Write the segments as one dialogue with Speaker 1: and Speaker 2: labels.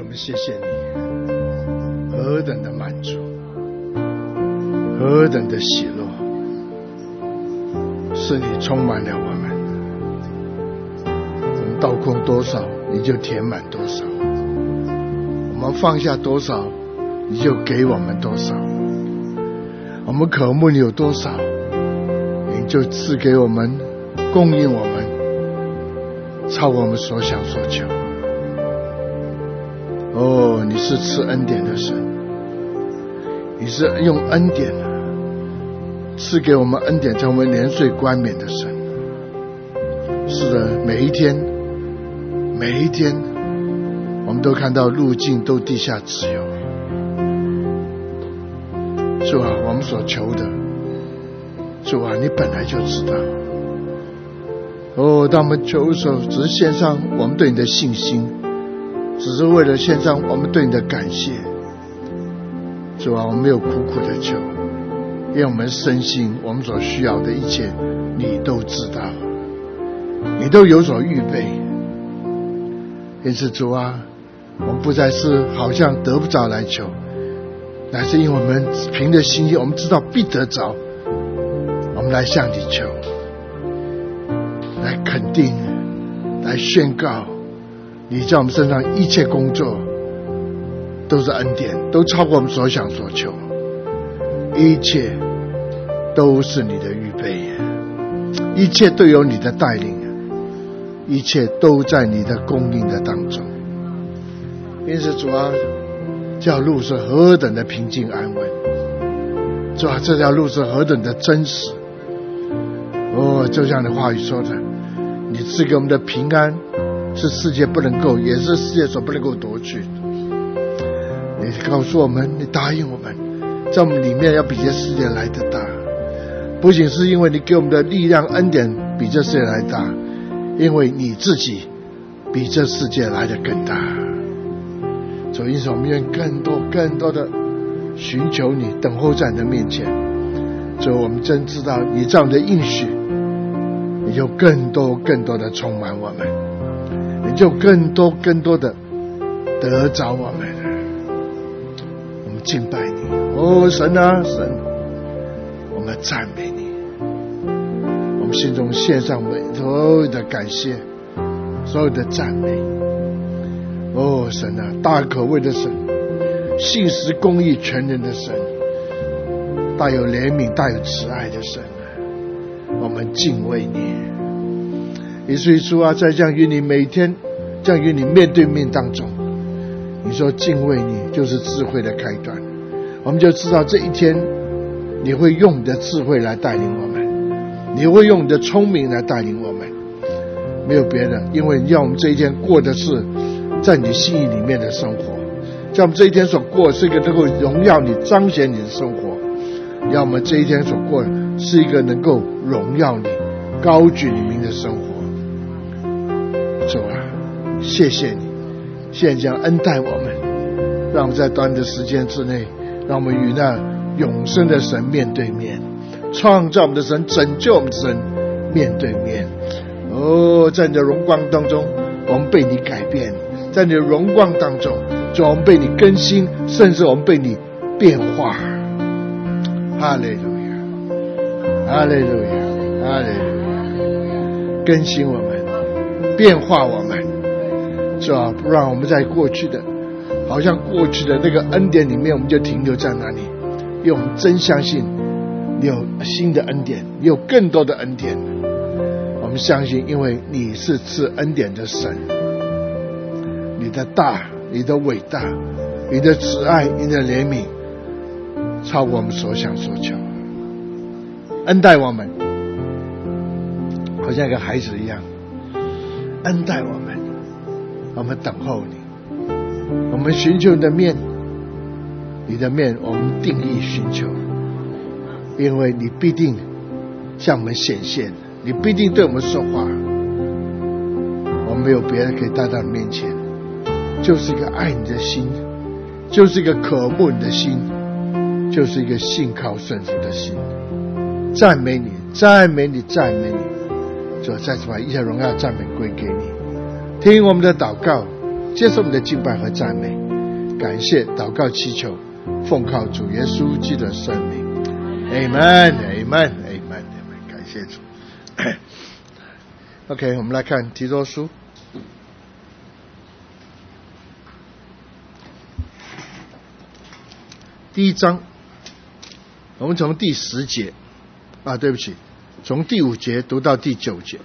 Speaker 1: 们谢谢你，何等的满足，何等的喜乐，是你充满了我们。我们倒空多少，你就填满多少；我们放下多少，你就给我们多少；我们渴慕你有多少，你就赐给我们，供应我们，超过我们所想所求。哦，你是赐恩典的神，你是用恩典赐给我们恩典，成为年岁冠冕的神。是的，每一天我们都看到路径都地下自由。主啊，我们所求的，主啊，你本来就知道。哦，当我们求的时候，只是献上我们对你的信心，只是为了献上我们对你的感谢。主啊，我们没有苦苦的求，因为我们深信我们所需要的一切你都知道，你都有所预备。因此主啊，我们不再是好像得不着来求，乃是因为我们凭着信心，我们知道必得着，我们来向你求，来肯定，来宣告你在我们身上一切工作都是恩典，都超过我们所想所求，一切都是你的预备，一切都有你的带领，一切都在你的供应的当中。因此主啊，这条路是何等的平静安稳，主啊，这条路是何等的真实。哦，就像你话语说的，你赐给我们的平安是世界不能够，也是世界所不能够夺去。你告诉我们，你答应我们，在我们里面要比这世界来得大，不仅是因为你给我们的力量恩典比这世界来大，因为你自己比这世界来得更大。所以因此我们愿更多的寻求你，等候在你的面前。所以我们真知道你这样的应许，你就更多的充满我们，你就更多的得着我们。我们敬拜你，哦神啊神，我们赞美你，我们心中献上所有的感谢，所有的赞美。哦神啊，大可畏的神，信实公义全能的神，大有怜悯大有慈爱的神，我们敬畏你。耶稣基督啊，在这样与你每天这样与你面对面当中，你说敬畏你就是智慧的开端，我们就知道这一天你会用你的智慧来带领我们，你会用你的聪明来带领我们，没有别的，因为你要我们这一天过的是在你心意里面的生活，在我们这一天所过的是一个能够荣耀你彰显你的生活，要我们这一天所过的是一个能够荣耀你高举你名的生活。主啊，谢谢你，谢谢你这样恩待我们，让我们在短的时间之内，让我们与那永生的神面对面，创造我们的神，拯救我们的神面对面。哦，在你的荣光当中我们被你改变，在你的荣光当中，主啊，我们被你更新，甚至我们被你变化。哈利路亚，哈利路亚，哈利路亚，更新我们，变化我们，主啊，不让我们在过去的好像过去的那个恩典里面我们就停留在那里，因为我们真相信你有新的恩典，你有更多的恩典。我们相信，因为你是赐恩典的神，你的大，你的伟大，你的慈爱，你的怜悯超过我们所想所求，恩待我们好像一个孩子一样，恩待我们，我们等候你，我们寻求你的面，你的面我们定义寻求，因为你必定向我们显现，你必定对我们说话，我们没有别人可以带到你面前，就是一个爱你的心，就是一个渴慕你的心，就是一个信靠顺服的心。赞美你，赞美你，赞美你，主，再次把一切荣耀赞美归给你。听我们的祷告， 接受我们的敬拜和赞美，感谢祷告祈求，奉靠主耶稣基督的圣名 Amen Amen Amen Amen， 感谢主。OK， 我们来看提多书第1章，我们从第10节对不起，从第5节读到第9节。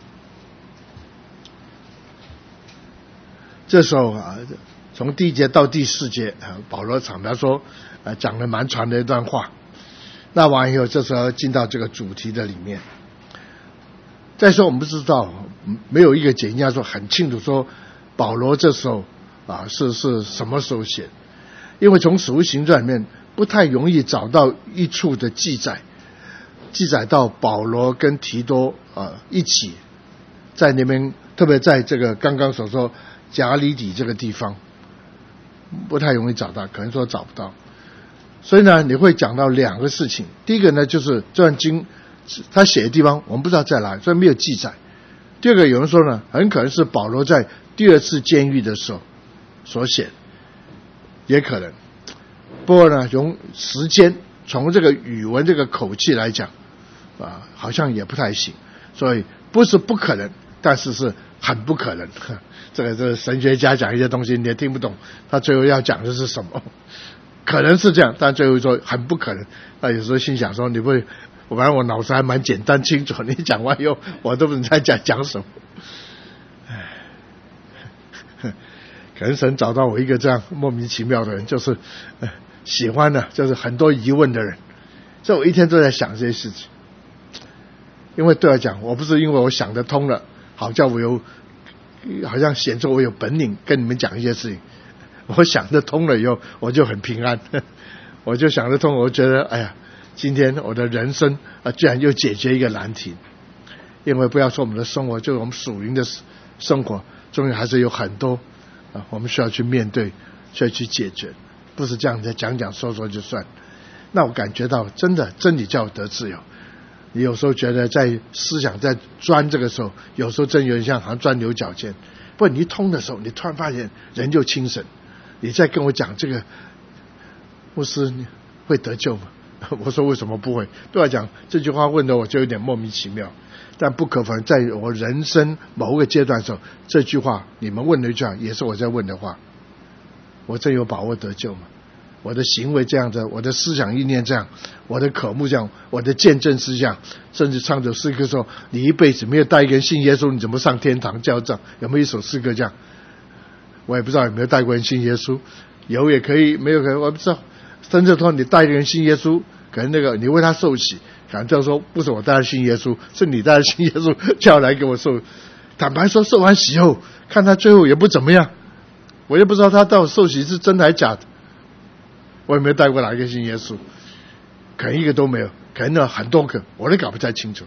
Speaker 1: 这时候从第1节到第4节保罗坦白说讲了蛮长的一段话。那完以后，这时候进到这个主题的里面。再说我们不知道，没有一个解经家说很清楚说保罗这时候是什么时候写，因为从使徒行传里面不太容易找到一处的记载到保罗跟提多一起在那边，特别在这个刚刚所说加利底这个地方不太容易找到，可能说找不到。所以呢，你会讲到2个事情。第一个呢，就是这段经他写的地方我们不知道在哪里，所以没有记载。第二个，有人说呢，很可能是保罗在第2次监狱的时候所写，也可能。不过呢，从时间，从这个语文这个口气来讲好像也不太行。所以不是不可能，但是是很不可能。这个神学家讲一些东西你也听不懂，他最后要讲的是什么。可能是这样，但最后说很不可能。那有时候心想说，你不会，反正我脑子还蛮简单清楚，你讲完以后我都不知道讲什么。可能神找到我一个这样莫名其妙的人，就是喜欢的就是很多疑问的人，所以我一天都在想这些事情。因为对我讲，我不是因为我想得通了，好像显出我有本领跟你们讲一些事情。我想得通了以后，我就很平安。我就想得通，我觉得哎呀，今天我的人生居然又解决一个难题。因为不要说我们的生活，就是我们属灵的生活，终于还是有很多我们需要去面对，需要去解决，不是这样子讲说就算。那我感觉到真的真理叫我得自由。你有时候觉得在思想在钻这个时候，有时候真有点像好像钻牛角尖。不过你一通的时候，你突然发现人就清醒。你再跟我讲这个牧师你会得救吗？我说为什么不会？对我讲这句话问的我就有点莫名其妙。但不可否认，在我人生某个阶段的时候，这句话你们问的一句话也是我在问的话。我真有把握得救吗？我的行为这样子，我的思想意念这样，我的渴慕这样，我的见证是这样，甚至唱首诗歌说你一辈子没有带一个人信耶稣，你怎么上天堂交账？有没有一首诗歌这样？我也不知道有没有带过人信耶稣，有也可以，没有可以，我不知道。甚至说你带一个人信耶稣，可能你为他受洗，可能就说不是我带他信耶稣，是你带他信耶稣叫来给我受。坦白说，受完洗后看他最后也不怎么样，我也不知道他到底受洗是真的还是假的。我也没有带过哪一个信耶稣，可能一个都没有，可能很多个我都搞不太清楚。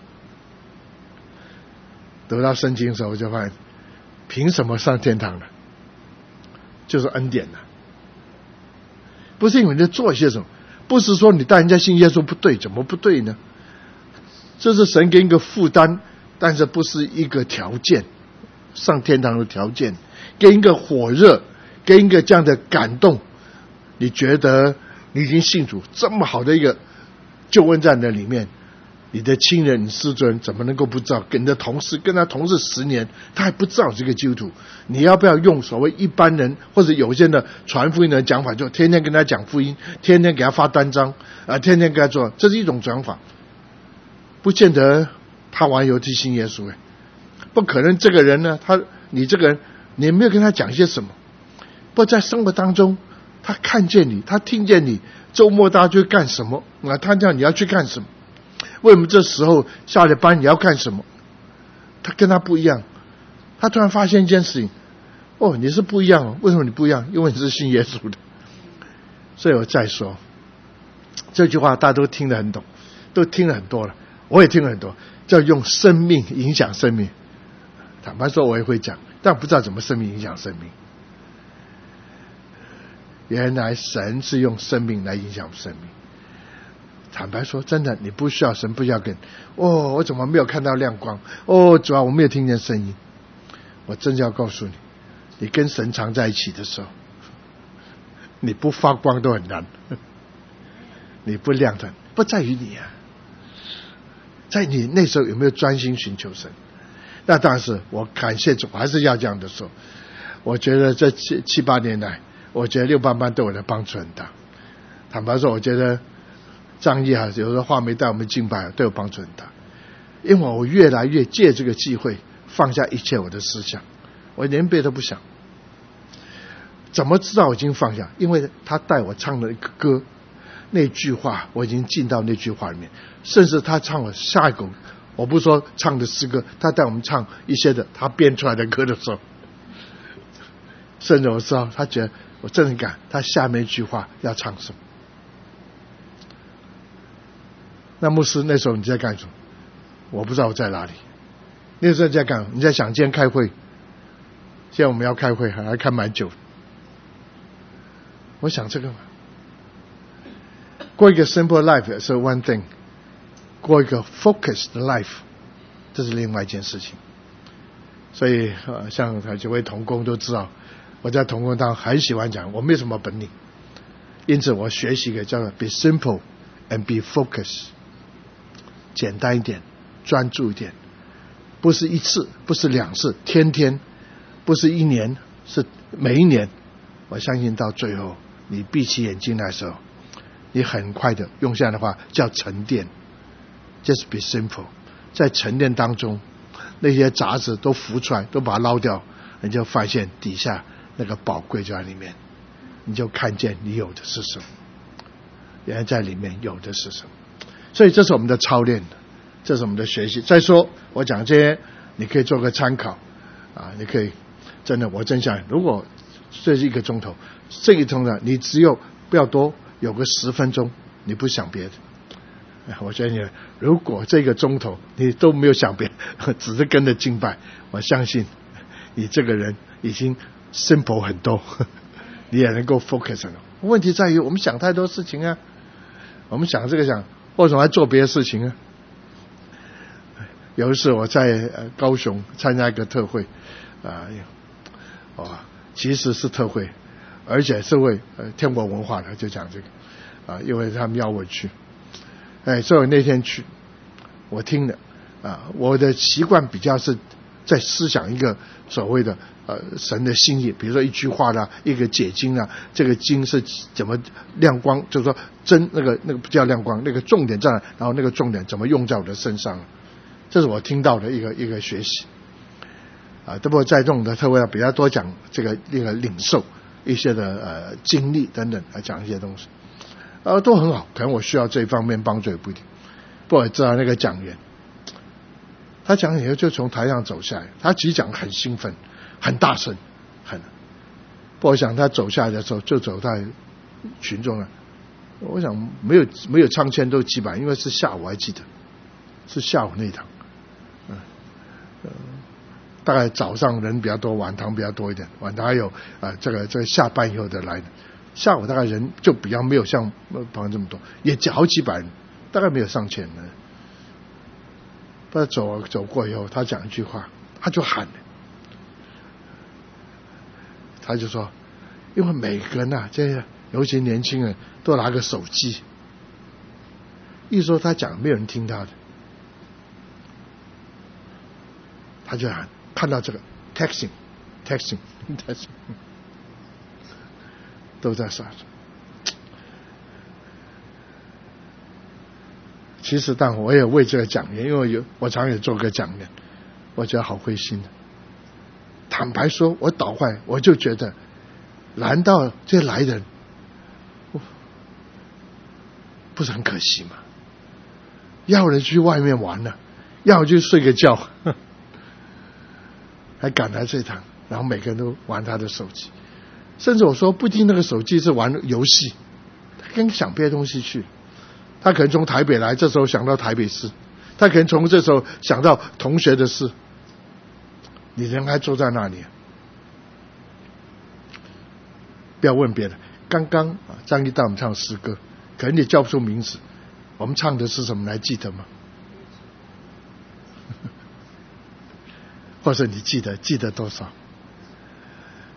Speaker 1: 得到圣经的时候我就发现，凭什么上天堂呢？就是恩典了。不是因为你在做些什么，不是说你带人家信耶稣不对，怎么不对呢？这是神给一个负担，但是不是一个条件，上天堂的条件，给一个火热，给一个这样的感动。你觉得你已经信主，这么好的一个救恩在那里面，你的亲人你师尊怎么能够不知道？跟你的同事跟他同事10年，他还不知道这个基督徒，你要不要用所谓一般人或者有些的传福音的讲法，就天天跟他讲福音，天天给他发单张天天给他做，这是一种讲法，不见得他玩游戏信耶稣不可能。这个人呢，你这个人你没有跟他讲些什么，不在生活当中他看见你，他听见你周末大家去干什么他叫你要去干什么，为什么这时候下了班你要干什么？他跟他不一样，他突然发现一件事情，你是不一样为什么你不一样？因为你是信耶稣的。所以我再说这句话大家都听得很懂，都听了很多了，我也听了很多，叫用生命影响生命。坦白说我也会讲，但不知道怎么生命影响生命。原来神是用生命来影响生命。坦白说真的，你不需要神，不需要跟我怎么没有看到亮光主啊，我没有听见声音。我真的要告诉你， 你跟神常在一起的时候，你不发光都很难，你不亮的不在于你啊，在你那时候有没有专心寻求神。那当然是我感谢主，还是要这样的说。我觉得这七八年来，我觉得六班班对我的帮助很大。坦白说，我觉得张毅有时候话没带我们敬拜，对我帮助很大。因为我越来越借这个机会放下一切我的思想，我连别的不想。怎么知道我已经放下？因为他带我唱了一个歌，那句话我已经进到那句话里面，甚至他唱了下一个，我不说唱的诗歌，他带我们唱一些的他编出来的歌的时候，甚至我知道他觉得我真的感他下面一句话要唱什么。那牧师那时候你在干什么？我不知道我在哪里。那时候在干，你在想今天开会，现在我们要开会，还开蛮久。我想这个嘛，过一个 simple life 是 one thing， 过一个 focused life 这是另外一件事情。所以像几位同工都知道，我在同工当中很喜欢讲我没有什么本领，因此我学习一个叫做 be simple and be focused， 简单一点，专注一点，不是一次，不是两次，天天，不是一年，是每一年。我相信到最后你闭起眼睛来的时候，你很快的用下来的话叫沉淀， just be simple， 在沉淀当中那些杂质都浮出来，都把它捞掉，你就发现底下那个宝贵就在里面，你就看见你有的是什么，原来在里面有的是什么。所以这是我们的操练，这是我们的学习。再说我讲这些你可以做个参考啊，你可以真的，我真想如果这是1个钟头，这一钟头你只有不要多，有个10分钟你不想别的，我觉得你如果这个钟头你都没有想别的，只是跟着敬拜，我相信你这个人已经 simple 很多，你也能够 focus 了。问题在于我们想太多事情啊，我们想这个想，为什么还做别的事情啊？有一次我在高雄参加一个特会其实是特会，而且是为天国文化的，就讲这个因为他们要我去，所以我那天去，我听了我的习惯比较是在思想一个所谓的神的心意，比如说一句话啦，一个解经啦，这个经是怎么亮光，就是说那个不叫亮光，那个重点在哪，然后那个重点怎么用在我的身上，这是我听到的一个学习不过在这种的特会比较多讲这个领受一些的经历等等，来讲一些东西都很好，可能我需要这一方面帮助也不一定。不过我知道那个讲员他讲以后就从台上走下来，他其实讲很兴奋很大声不过我想他走下来的时候就走在群众了，我想没有唱签都几百，因为是下午，还记得是下午那一堂大概早上人比较多，晚堂比较多一点，晚堂还有这个下班以后的来的，下午大概人就比较没有像旁边这么多，也好几百人，大概没有上千人。他走过以后，他讲一句话，他就喊，他就说，因为每个人这些尤其年轻人都拿个手机，一说他讲没有人听他的，他就喊，看到这个 texting 都在上。其实但我也为这个讲员，因为我常也做个讲员，我觉得好灰心的。坦白说我捣坏，我就觉得难道这些来人不是很可惜吗？要人去外面玩了，要去睡个觉，还赶来这趟，然后每个人都玩他的手机，甚至我说不一定那个手机是玩游戏，他跟想别的东西去，他可能从台北来，这时候想到台北市，他可能从这时候想到同学的事，你人还坐在那里不要问别的。刚刚张一带我们唱诗歌，可能你叫不出名字，我们唱的是什么，你还记得吗？或者你记得多少？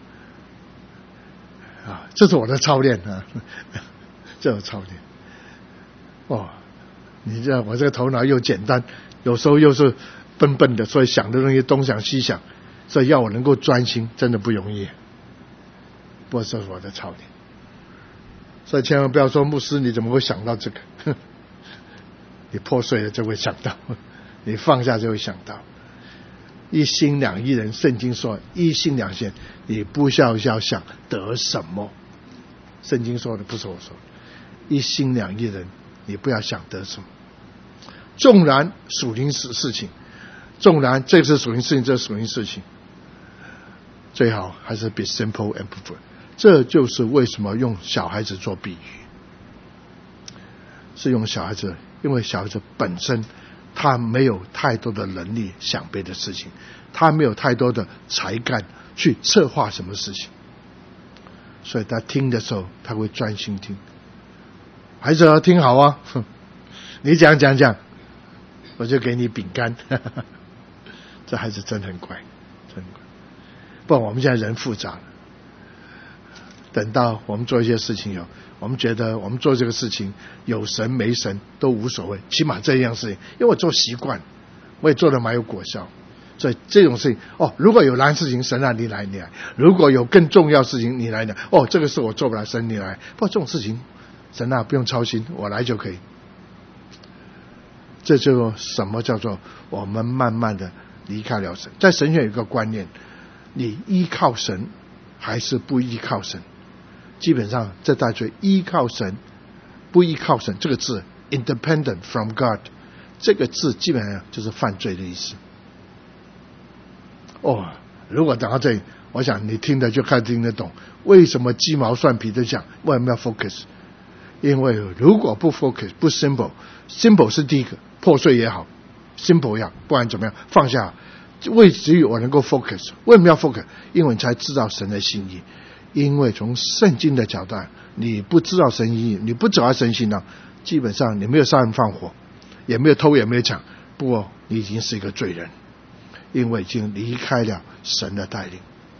Speaker 1: 啊，这是我的操练啊，这是操练。哦，你这我这个头脑又简单，有时候又是笨笨的，所以想的东西东想西想，所以要我能够专心，真的不容易。不过这是我的操练，所以千万不要说牧师你怎么会想到这个？你破碎了就会想到，你放下就会想到。一心两意人，圣经说一心两心，你不需要想得什么。圣经说的不是我说的，一心两意人，你不要想得什么。纵然属灵事情，纵然这是属灵事情，这是属灵事情，最好还是 be simple and prefer。这就是为什么用小孩子做比喻，是用小孩子，因为小孩子本身他没有太多的能力想别的事情，他没有太多的才干去策划什么事情，所以他听的时候他会专心听。孩子要听好啊，你讲，我就给你饼干。这孩子真很乖，真乖。不然我们现在人复杂了，等到我们做一些事情以后，我们觉得我们做这个事情有神没神都无所谓，起码这样事情，因为我做习惯，我也做得蛮有果效。所以这种事情，如果有难事情，神啊你来；如果有更重要事情，你来。这个事我做不来，神你来。不过这种事情，神啊不用操心，我来就可以。这就什么叫做我们慢慢的离开了神。在神学有一个观念，你依靠神还是不依靠神，基本上这带出依靠神不依靠神这个字 independent from God 这个字基本上就是犯罪的意思。如果讲到这里，我想你听的就开始听得懂为什么鸡毛蒜皮的讲为什么要 focus。 因为如果不 focus 不 simple 是第一个，破碎也好 simple 也好，不然怎么样放下，为只有我能够 focus。 为什么要 focus？ 因为你才知道神的心意。因为从圣经的角度，你不知道神心意，你不走在神心呢，基本上你没有杀人放火，也没有偷，也没有抢，不过你已经是一个罪人，因为已经离开了神的带领。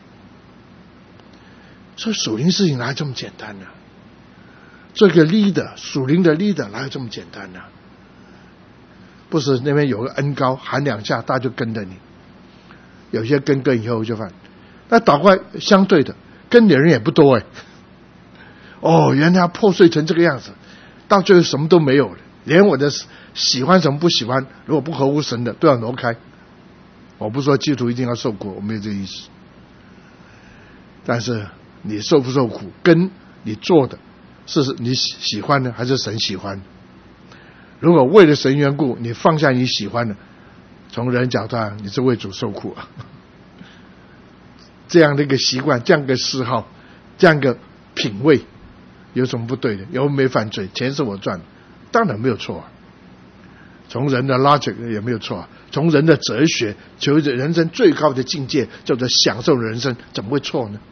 Speaker 1: 所以属灵事情哪有这么简单呢？这个 leader 属灵的 leader 哪有这么简单呢？不是那边有个恩膏喊两下大家就跟着你，有些跟以后就犯。那倒过来相对的，跟的人也不多原来破碎成这个样子，到最后什么都没有了，连我的喜欢什么不喜欢，如果不合乎神的都要挪开。我不说基督徒一定要受苦，我没有这个意思，但是你受不受苦跟你做的是你喜欢的还是神喜欢的。如果为了神缘故你放下你喜欢的，从人角度上你是为主受苦啊。这样的一个习惯，这样的嗜好，这样的品味有什么不对的？有没犯罪？钱是我赚的，当然没有错啊。从人的 logic 也没有错啊，从人的哲学，求人生最高的境界叫做享受人生，怎么会错呢？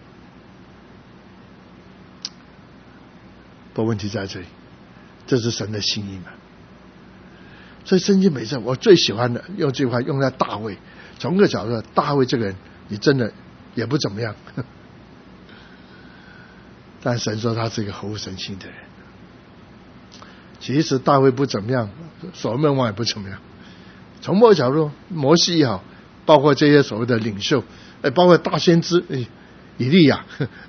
Speaker 1: 不过问题在这里，这是神的心意嘛。所以圣经每次我最喜欢的用这句话用在大卫，从这个角度，大卫这个人你真的也不怎么样，但神说他是一个合乎神心的人。其实大卫不怎么样，所罗门王也不怎么样。从某个角度，摩西也好，包括这些所谓的领袖，包括大先知以利亚，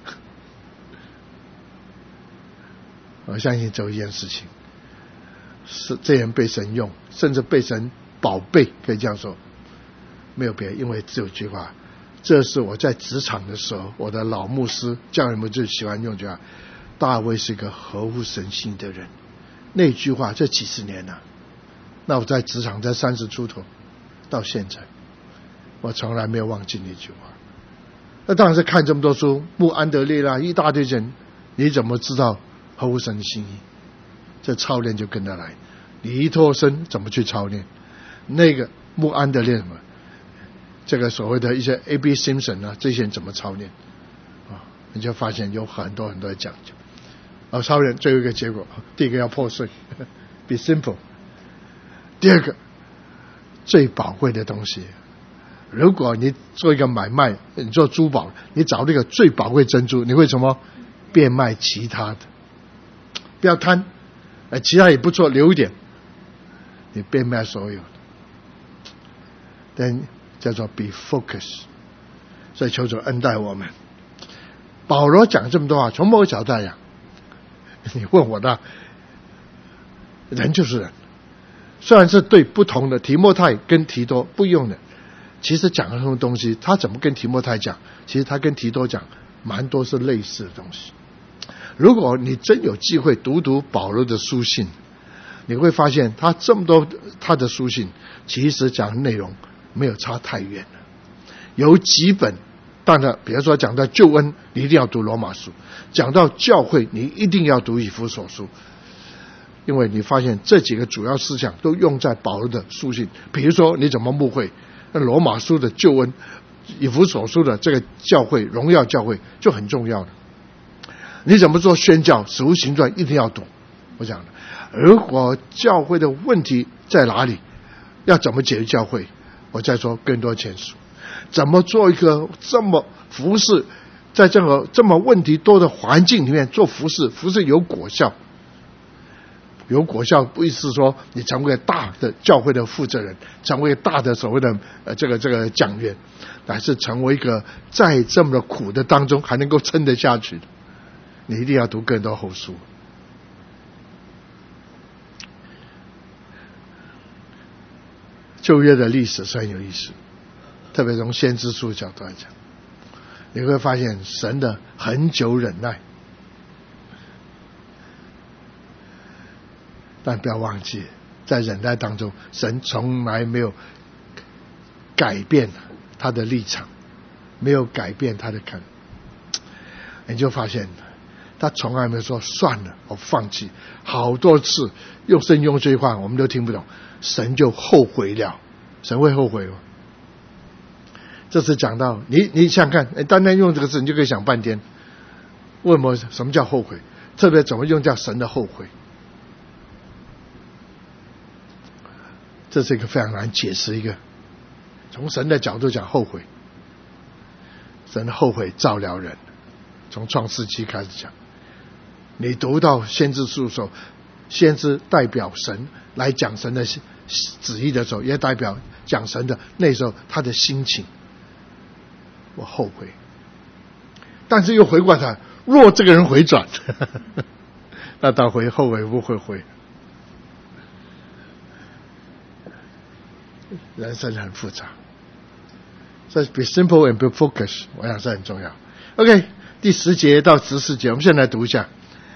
Speaker 1: 我相信这一件事情是这人被神用，甚至被神宝贝，可以这样说，没有别的，因为只有一句话，这是我在职场的时候，我的老牧师教人们最喜欢用句话，大卫是一个合乎神心的人。那句话这几十年了，那我在职场在30出头到现在，我从来没有忘记那句话。那当然是看这么多书，穆安德烈啦，一大堆人，你怎么知道合乎神的心意？这操练就跟他来。你一脱身怎么去操练？那个穆安德烈什么？这个所谓的一些 A.B. Simpson 啊，这些人怎么操练你就发现有很多很多的讲究。操练最后一个结果，第一个要破碎，be simple。第二个最宝贵的东西，如果你做一个买卖，你做珠宝，你找那个最宝贵珍珠，你会什么？ 变卖其他的，不要贪，其他也不错，留一点，你变卖所有的。但叫做 be focus， 所以求主恩待我们。保罗讲这么多话，从某个角度来讲，你问我的，人就是人，虽然是对不同的，提摩太跟提多不一样的，其实讲的什么东西，他怎么跟提摩太讲，其实他跟提多讲蛮多是类似的东西。如果你真有机会读保罗的书信，你会发现他这么多他的书信，其实讲的内容没有差太远了。有几本，当然比如说讲到救恩，你一定要读罗马书；讲到教会，你一定要读以弗所书，因为你发现这几个主要思想都用在保罗的书信。比如说你怎么牧会，那罗马书的救恩，以弗所书的这个教会荣耀教会就很重要了。你怎么做宣教，使徒行传一定要读。我讲的，如果教会的问题在哪里，要怎么解决教会，我再说更多前书。怎么做一个这么服侍，在这么问题多的环境里面做服侍有果效。有果效不意思说你成为大的教会的负责人，成为大的所谓的这个讲员，乃是成为一个在这么苦的当中还能够撑得下去的。你一定要读更多后书。旧约的历史是很有意思，特别从先知书角度来讲，你会发现神的很久忍耐，但不要忘记，在忍耐当中，神从来没有改变他的立场，没有改变他的看，你就发现他从来没有说算了我放弃。好多次用圣经用这句话我们都听不懂，神就后悔了。神会后悔吗？这次讲到你想看，单单用这个字你就可以想半天，为什么叫后悔，特别怎么用叫神的后悔，这是一个非常难解释一个，从神的角度讲后悔，神的后悔造了人，从创世纪开始讲。你读到先知书的时候，先知代表神来讲神的旨意的时候，也代表讲神的那时候他的心情。我后悔，但是又回过来，若这个人回转那他后悔不会回。人生很复杂，所以 be simple and be focused 我想是很重要。 OK， 第10节到14节我们现在来读一下。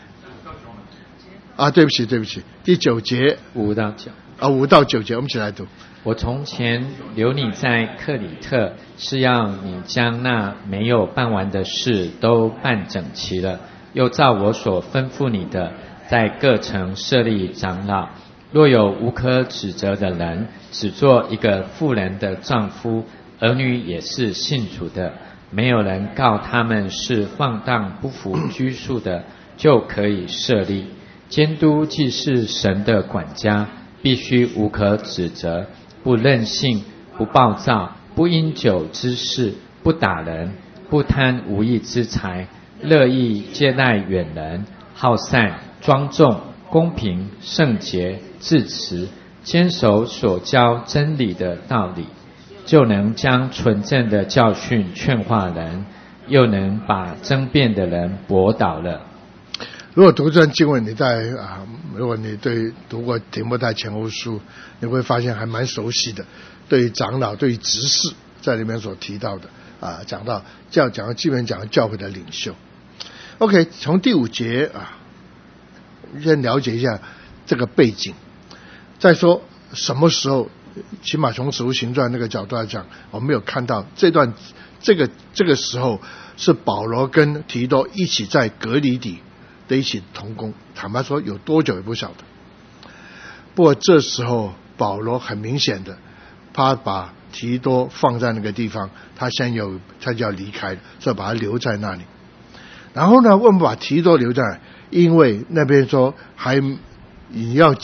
Speaker 1: 对不起，第9节
Speaker 2: 5到9。
Speaker 1: 5到9节我们一起来读。
Speaker 2: 我从前留你在克里特，是要你将那没有办完的事都办整齐了，又照我所吩咐你的，在各城设立长老。若有无可指责的人，只做一个妇人的丈夫，儿女也是信主的，没有人告他们是放荡不服拘束的，就可以设立。监督既是神的管家，必须无可指责，不任性，不暴躁，不因酒之事，不打人，不贪无义之财，乐意接待远人，好善，庄重，公平，圣洁，自持，坚守所教真理的道理，就能将纯正的教训劝化人，又能把争辩的人驳倒了。
Speaker 1: 如果读这段经文，如果你读过提摩太前后书，你会发现还蛮熟悉的。对于长老，对于执事，在里面所提到的讲到基本讲教会的领袖。OK， 从第5节先了解一下这个背景。再说什么时候，起码从使徒行传那个角度来讲，我们有看到这个时候是保罗跟提多一起在革哩底的一起同工，坦白说有多久也不晓得。不过这时候保罗很明显的，他把提多放在那个地方，他就要离开了，所以把他留在那里。然后呢，为什么把提多留在那里？因为那边说你要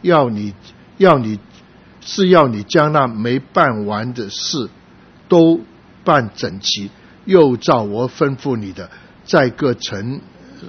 Speaker 1: 你将那没办完的事都办整齐，又照我吩咐你的，在各城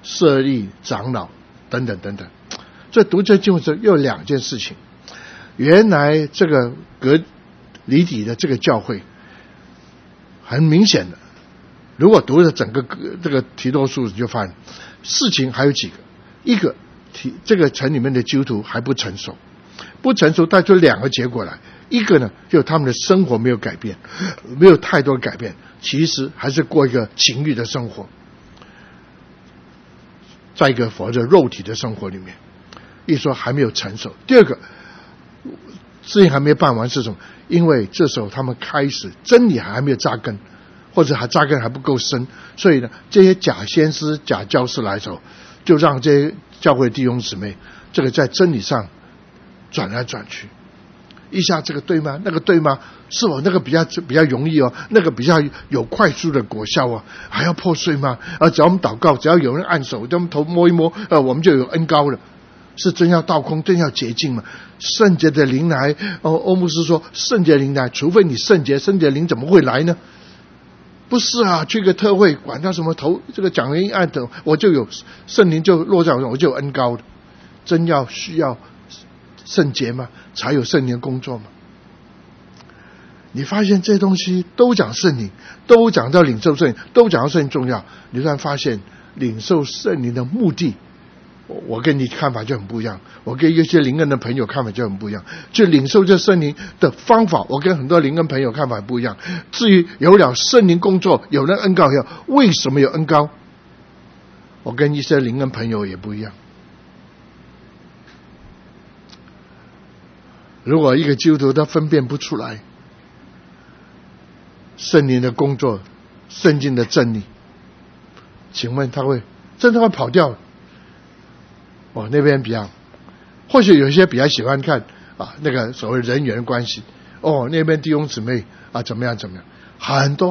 Speaker 1: 设立长老等等等等。这读这经文时又有两件事情，原来这个格里底的这个教会很明显的，如果读了整个这个提多书，你就发现事情还有几个，一个这个城里面的基督徒还不成熟，带出两个结果来，一个呢就他们的生活没有改变，没有太多改变，其实还是过一个情欲的生活，在一个活着肉体的生活里面，一说还没有成熟。第二个事情还没有办完是什么？因为这时候他们开始真理还没有扎根，或者还扎根还不够深，所以呢这些假先知假教师来的时候，就让这些教会弟兄姊妹这个在真理上转来转去，一下这个对吗？那个对吗？是否那个比较容易哦？那个比较有快速的果效哦？还要破碎吗？只要我们祷告，只要有人按手，只要我们头摸一摸，我们就有恩膏了。是真要倒空，真要洁净吗？圣洁的灵来，欧牧师说圣洁灵来，除非你圣洁，圣洁灵怎么会来呢？不是啊，去个特会，管他什么头，这个讲人按头，我就有圣灵就落在我就有恩膏的。真要需要圣洁吗？才有圣灵工作吗？你发现这些东西都讲圣灵，都讲到领受圣灵，都讲到圣灵重要，你突然发现领受圣灵的目的，我跟你看法就很不一样，我跟一些灵恩的朋友看法就很不一样。就领受这圣灵的方法，我跟很多灵恩朋友看法不一样。至于有了圣灵工作，有了恩膏以后，为什么有恩膏，我跟一些灵恩朋友也不一样。如果一个基督徒他分辨不出来圣灵的工作、圣经的真理，请问他会真的会跑掉了？那边比较，或许有些比较喜欢看那个所谓人缘关系，那边弟兄姊妹怎么样，很多。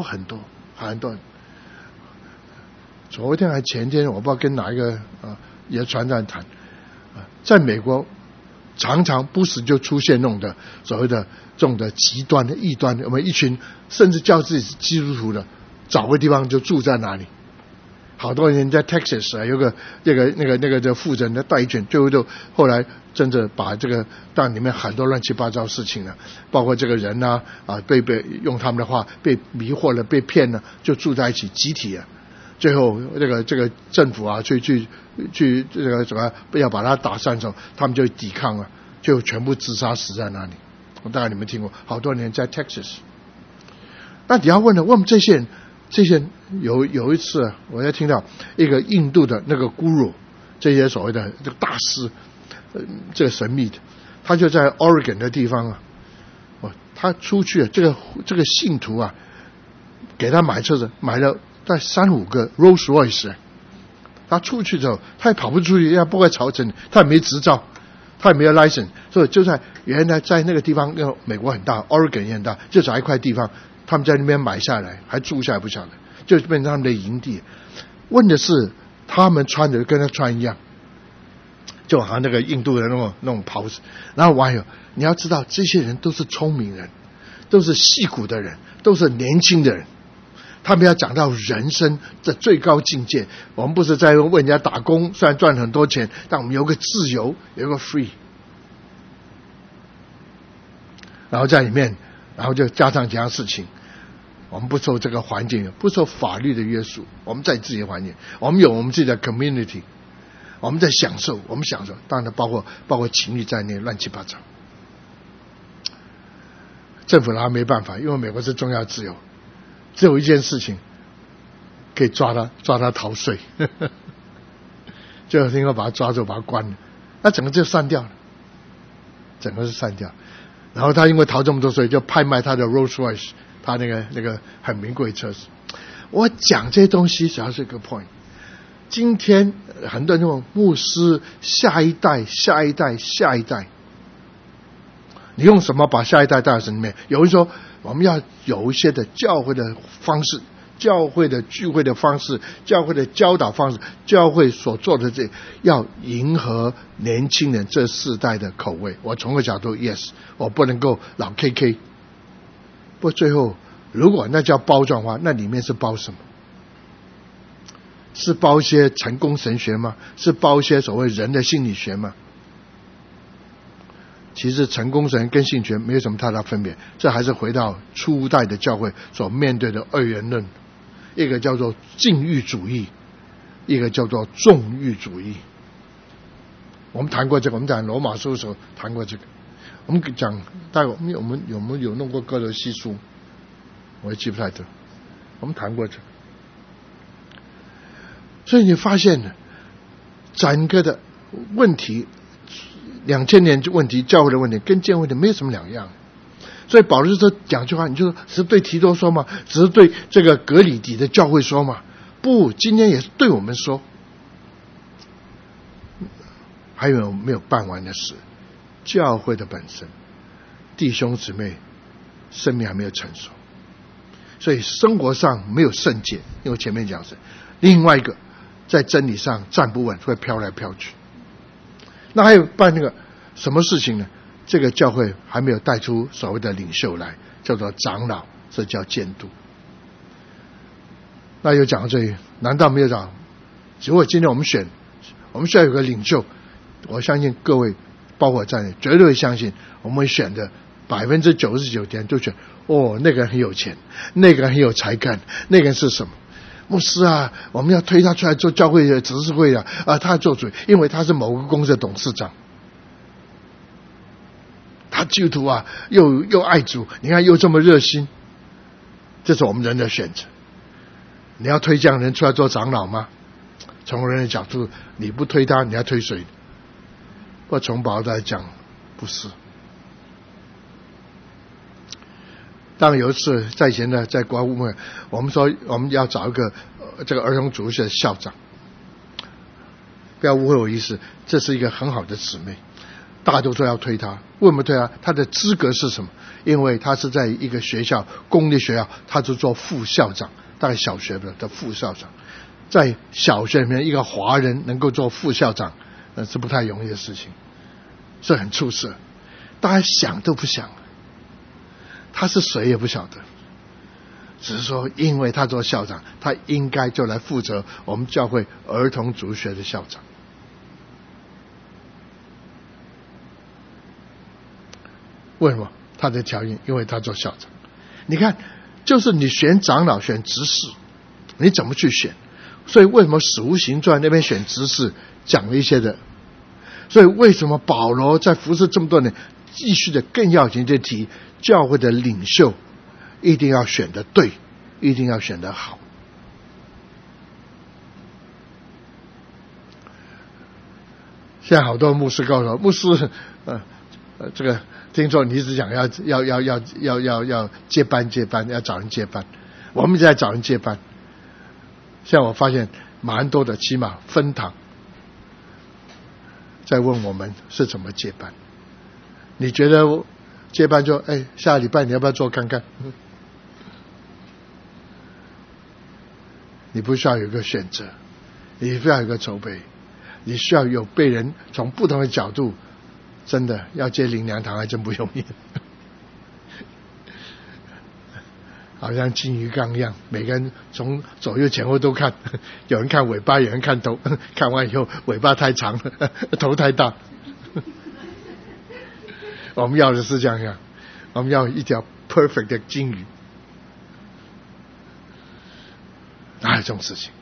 Speaker 1: 昨天还前天，我不知道跟哪一个也传道谈，在美国常常不时就出现那种的所谓的这种的极端的异端，我们一群甚至叫自己是基督徒的，找个地方就住在哪里。好多人在 Texas 有个那个负责人的带卷，最后就后来真的把这个当里面很多乱七八糟事情了，包括这个人被用他们的话被迷惑了，被骗了，就住在一起集体最后这个政府去这个什么要把他打散的时候，他们就抵抗了，就全部自杀死在那里。我大概你们听过，好多年在 Texas。那你要问了，问我们这些人有一次我在听到一个印度的那个 guru， 这些所谓的这个大师，这个神秘的，他就在 Oregon 的地方他出去这个信徒给他买车子，买了大概3-5个 Rolls Royce， 他出去之后他也跑不出去，也不会朝城，他也没执照，他也没有 license， 所以就在原来在那个地方，因为美国很大， Oregon 也很大，就找一块地方，他们在那边买下来，还住下来不晓得，就变成他们的营地。问的是他们穿的跟他穿一样，就好像那个印度的那种袍子。然后还有你要知道，这些人都是聪明人，都是细骨的人，都是年轻的人，他们要讲到人生的最高境界。我们不是在为人家打工，虽然赚很多钱，但我们有个自由，有个 free， 然后在里面，然后就加上其他事情。我们不受这个环境，不受法律的约束，我们在自己的环境，我们有我们自己的 community， 我们在享受，我们享受，当然包括情欲在内，乱七八糟。政府拿没办法，因为美国是重要自由，只有一件事情可以抓他逃税，就听说把他抓住，把他关了，那整个就散掉了，整个是散掉。然后他因为逃这么多税，就拍卖他的 Rolls Royce， 他那个很名贵车子。我讲这些东西主要是一个 point。今天很多人说牧师下一代，你用什么把下一代带到神里面？有人说我们要有一些的教会的方式，教会的聚会的方式，教会的教导方式，教会所做的要迎合年轻人这世代的口味。我从个角度 yes， 我不能够老 KK。不过最后如果那叫包装的话，那里面是包什么？ 是包一些成功神学吗？是包一些所谓人的心理学吗？其实成功神跟心理学没有什么太大分别，这还是回到初代的教会所面对的二元论，一个叫做禁欲主义，一个叫做纵欲主义。我们谈过这个，我们讲罗马书的时候谈过这个。我们讲，大概我们有弄过哥罗西书，我也记不太得。我们谈过这个。所以你发现呢，整个的问题，2000年问题，教会的问题跟建会的没有什么两样。所以保罗说讲句话，你就说只是对提多说吗？只是对这个格里底的教会说吗？不，今天也是对我们说。还有没有办完的事？教会的本身，弟兄姊妹生命还没有成熟，所以生活上没有圣洁，因为前面讲是另外一个，在真理上站不稳，会飘来飘去。那还有办那个什么事情呢？这个教会还没有带出所谓的领袖来，叫做长老，这叫监督。那又讲到这里，难道没有讲？如果今天我们需要有个领袖，我相信各位包括在内绝对相信我们会选的99%都选那个人很有钱，那个人很有才干，那个人是什么牧师啊，我们要推他出来做教会的执事会他做主，因为他是某个公司的董事长，他基督徒又爱主，你看又这么热心，这是我们人的选择。你要推这样的人出来做长老吗？从人的角度，你不推他，你要推谁？或从保罗来讲，不是。当然有一次在前呢，在国务会，我们说我们要找一个这个儿童主日学的校长，不要误会我意思，这是一个很好的姊妹，大家都说要推他。为什么推他？他的资格是什么？因为他是在一个学校，公立学校，他就做副校长，大概小学的副校长。在小学里面，一个华人能够做副校长，是不太容易的事情，是很出色，大家想都不想，他是谁也不晓得，只是说因为他做校长，他应该就来负责我们教会儿童主日学的校长。为什么？他的条件，因为他做校长。你看，就是你选长老、选执事，你怎么去选？所以为什么使徒行传那边选执事讲了一些的？所以为什么保罗在服侍这么多年，继续的更要紧的提教会的领袖一定要选得对，一定要选得好。现在好多牧师告诉我，牧师这个听说你一直讲要接班，要找人接班，我们一直在找人接班。现在我发现蛮多的，起码分堂在问我们是怎么接班。你觉得接班就下个礼拜你要不要做看看？你不需要有一个选择，你需要有一个筹备，你需要有被人从不同的角度，真的要接灵粮堂还真不容易。好像金鱼缸一样，每个人从左右前后都看，有人看尾巴，有人看头，看完以后尾巴太长了，头太大。我们要的是这样，我们要一条 perfect 的金鱼。哪有这种事情？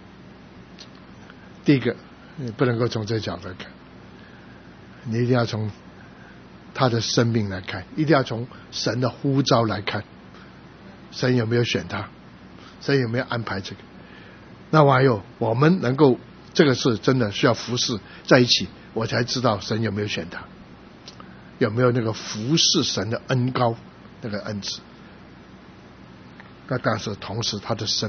Speaker 1: 第一个，你不能够从这个角度看，你一定要从他的生命来看，一定要从神的呼召来看。神有没有选他？神有没有安排这个？那还有我们能够这个是真的需要服侍在一起，我才知道神有没有选他，有没有那个服侍神的恩膏，那个恩赐。那当然是同时他的生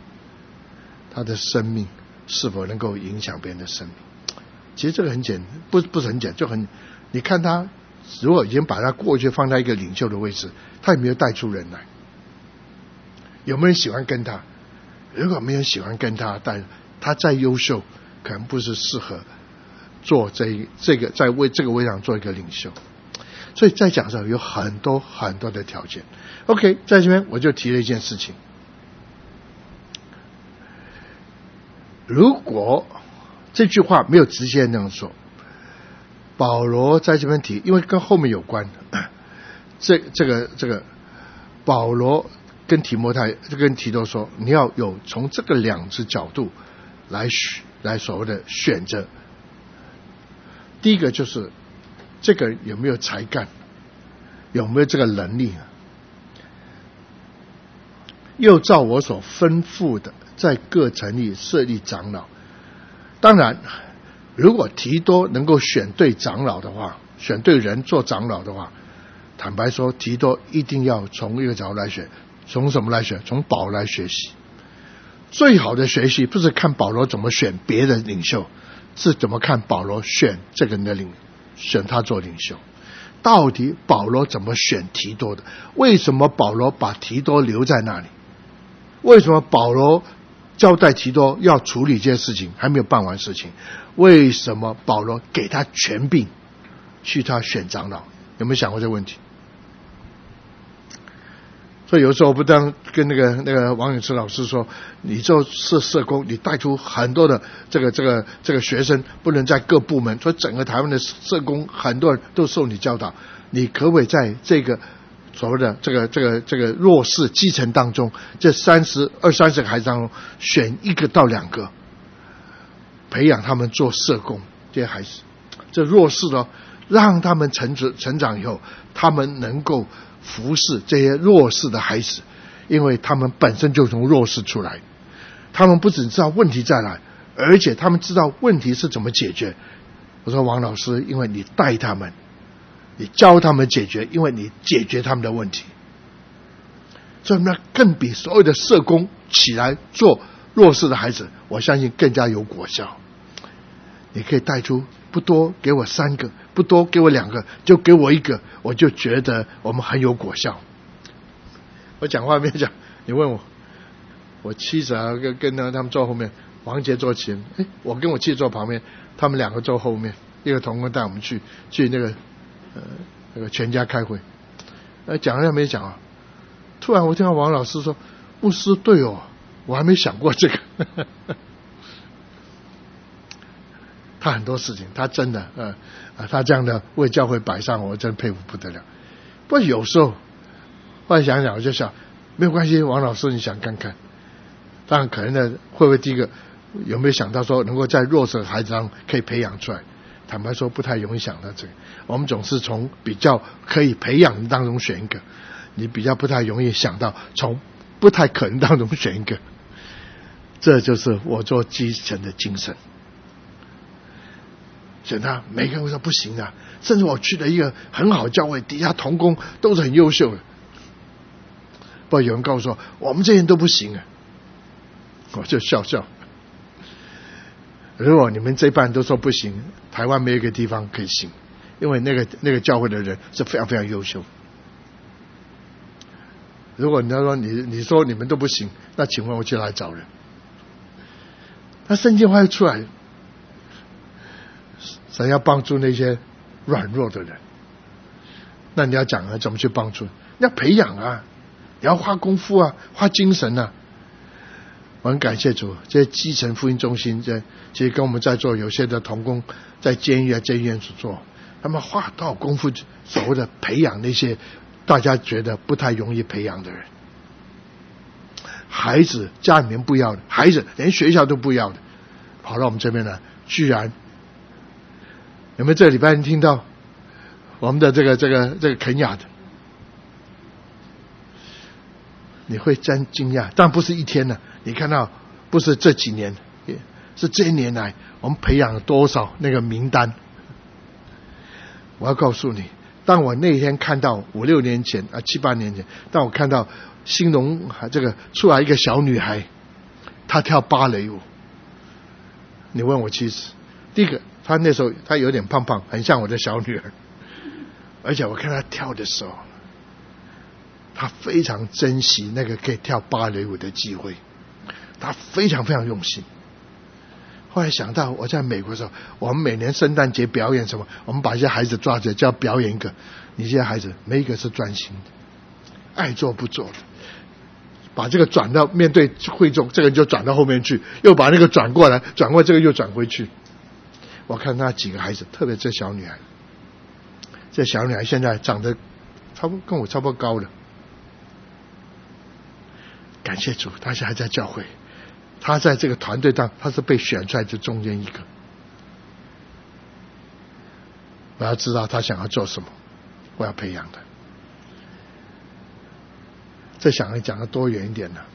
Speaker 1: 命是否能够影响别人的生命。其实这个很简，不是很简，就很，你看他如果已经把他过去放在一个领袖的位置，他有没有带出人来？有没有人喜欢跟他？如果没有人喜欢跟他，但他再优秀，可能不是适合做这个在这个位上做一个领袖。所以在讲上有很多很多的条件。OK， 在这边我就提了一件事情， 如果这句话没有直接那样说，保罗在这边提，因为跟后面有关，这个保罗跟提摩太跟提多说，你要有从这个两只角度来所谓的选择。第一个就是这个有没有才干，有没有这个能力啊？又照我所吩咐的，在各城里设立长老。当然，如果提多能够选对长老的话，选对人做长老的话，坦白说，提多一定要从一个角度来选。从什么来选？从保罗来学习。最好的学习不是看保罗怎么选别的领袖，是怎么看保罗选这个人的选他做领袖。到底保罗怎么选提多的？为什么保罗把提多留在那里？为什么保罗交代提多要处理这些事情，还没有办完事情？为什么保罗给他权柄去他选长老？有没有想过这个问题？所以有时候不当跟那个王永慈老师说，你就是社工，你带出很多的这个学生，不能在各部门，所以整个台湾的社工很多人都受你教导，你可不可以在这个所谓的这个弱势基层当中，这20-30个孩子当中选1个到2个，培养他们做社工，这些孩子，这弱势的，让他们成长以后，他们能够服侍这些弱势的孩子，因为他们本身就从弱势出来，他们不只知道问题在哪，而且他们知道问题是怎么解决。我说王老师，因为你带他们，你教他们解决，因为你解决他们的问题，所以那更比所有的社工起来做弱势的孩子，我相信更加有果效。你可以带出不多给我3个，不多给我2个，就给我1个，我就觉得我们很有果效。我讲话没有讲，你问我妻子啊跟他们坐后面，王杰坐前，我跟我妻子坐旁边，他们2个坐后面，一个同工带我们去那个全家开会，讲了没讲啊？突然我听到王老师说，牧师对哦，我还没想过这个。他很多事情，他真的他这样的为教会摆上，我真佩服不得了。不过有时候后来想想，我就想没有关系，王老师你想看看，当然可能的会不会第一个有没有想到说能够在弱势的孩子上可以培养出来？坦白说不太容易想到这个，我们总是从比较可以培养当中选一个，你比较不太容易想到从不太可能当中选一个。这就是我做基层的精神。选他，每个人会说不行啊，甚至我去了一个很好的教会，底下同工都是很优秀的，不过有人告诉我我们这些人都不行啊，我就笑。如果你们这班都说不行，台湾没有一个地方可以行，因为那个教会的人是非常非常优秀。如果你要说你说你们都不行，那请问我去哪里找人？那圣经话就出来了，神要帮助那些软弱的人，那你要讲啊，怎么去帮助？你要培养啊，你要花功夫啊，花精神啊。我很感谢主，这些基层福音中心，其实跟我们在座有些的同工在监狱院所做，他们花多少功夫，所谓的培养那些大家觉得不太容易培养的人，孩子家里面不要的，孩子连学校都不要的，跑到我们这边来，居然有没有这个礼拜听到我们的这个肯雅的？你会真惊讶，但不是一天呢。你看到不是这几年，是这一年来我们培养了多少那个名单。我要告诉你，当我那天看到5-6年前7-8年前，当我看到兴隆这个出来一个小女孩，她跳芭蕾舞，你问我妻子，第一个她那时候她有点胖胖，很像我的小女儿，而且我看她跳的时候，她非常珍惜那个可以跳芭蕾舞的机会，她非常非常用心。后来想到我在美国的时候，我们每年圣诞节表演什么，我们把一些孩子抓着就要表演一个，你这些孩子没一个是专心的，爱做不做的， 把这个转到面对会众，这个人就转到后面去，又把那个转过来，转过这个又转回去。我看那几个孩子，特别这小女孩，这小女孩现在长得差不多跟我差不多高了。感谢主，她现在还在教会，她在这个团队当，她是被选出来的中间一个。我要知道她想要做什么，我要培养她。这讲的多远一点呢？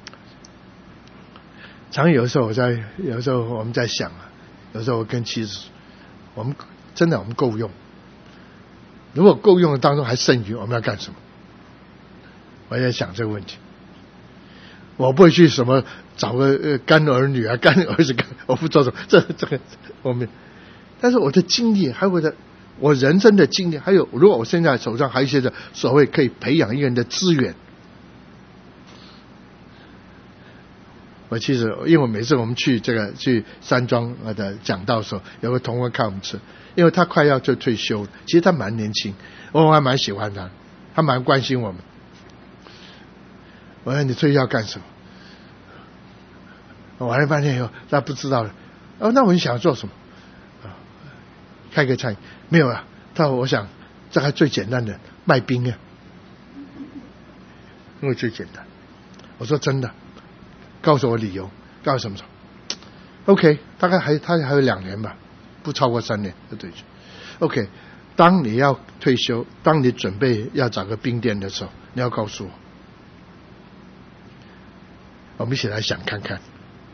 Speaker 1: 常有的时候我们在想啊，有时候我跟妻子，我们够用。如果够用的当中还剩余，我们要干什么？我在想这个问题。我不会去什么找个干儿女啊、干儿子，我不做什么。这个我们，但是我的经历，还有我人生的经历，还有如果我现在手上还有一些的所谓可以培养一个人的资源。我其实因为每次我们去山庄的讲道的时候，有个同工看我们吃，因为他快要就退休了，其实他蛮年轻，我还蛮喜欢他，他蛮关心我们。我说你退休要干什么？我玩了半天以后，他不知道了。那我想做什么？开个餐饮没有啊？他说我想这还最简单的卖冰啊，因为最简单。我说真的。告诉我理由，告诉什么时候 ？OK， 大概他还有2年吧，不超过3年就退休。OK， 当你要退休，当你准备要找个冰店的时候，你要告诉我，我们一起来想看看。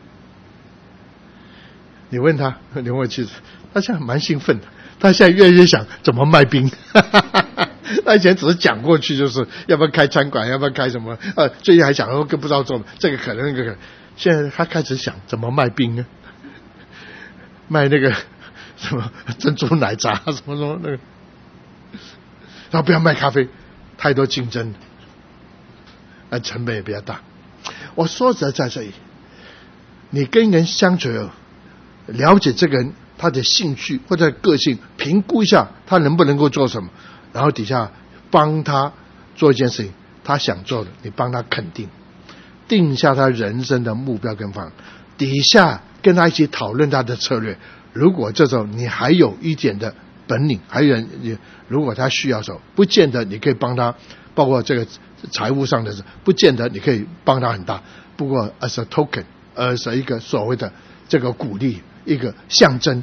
Speaker 1: 你问他，你问我妻子，他现在蛮兴奋的，他现在越来越想怎么卖冰。他以前只是讲过去，就是要不要开餐馆，要不要开什么？最近还想不知道做这个可能那个可能。现在他开始想怎么卖冰呢？卖那个什么珍珠奶茶什么那个，然后不要卖咖啡，太多竞争了，成本也比较大。我说在这里，你跟人相处，了解这个人他的兴趣或者个性，评估一下他能不能够做什么。然后底下帮他做一件事情，他想做的，你帮他肯定，定下他人生的目标跟方向，底下跟他一起讨论他的策略。如果这时候你还有一点的本领，还有人如果他需要的时候，不见得你可以帮他，包括这个财务上的事，不见得你可以帮他很大。不过 as a token， 一个所谓的这个鼓励，一个象征，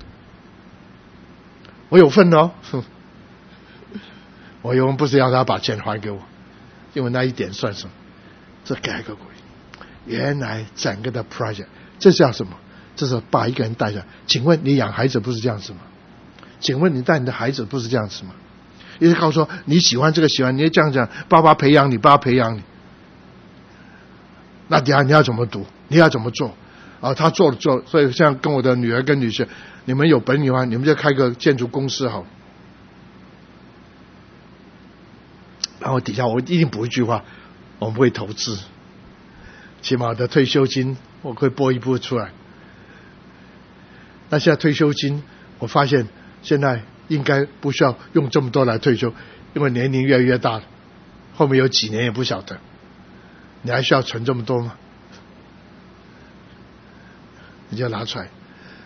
Speaker 1: 我有份哦。我原本不是要他把钱还给我，因为那一点算什么？这给一个鼓励。原来整个的 project， 这叫什么？这是把一个人带上。请问你养孩子不是这样子吗？请问你带你的孩子不是这样子吗？也是告诉说你喜欢这个喜欢，你也这样讲，爸爸培养你，爸爸培养你。那底下你要怎么读？你要怎么做？他做，所以像跟我的女儿跟女婿，你们有本领的话，你们就开个建筑公司好。然后底下我一定补一句话，我们会投资，起码的退休金我会拨一部出来。那现在退休金，我发现现在应该不需要用这么多来退休，因为年龄越来越大了，后面有几年也不晓得，你还需要存这么多吗？你就拿出来，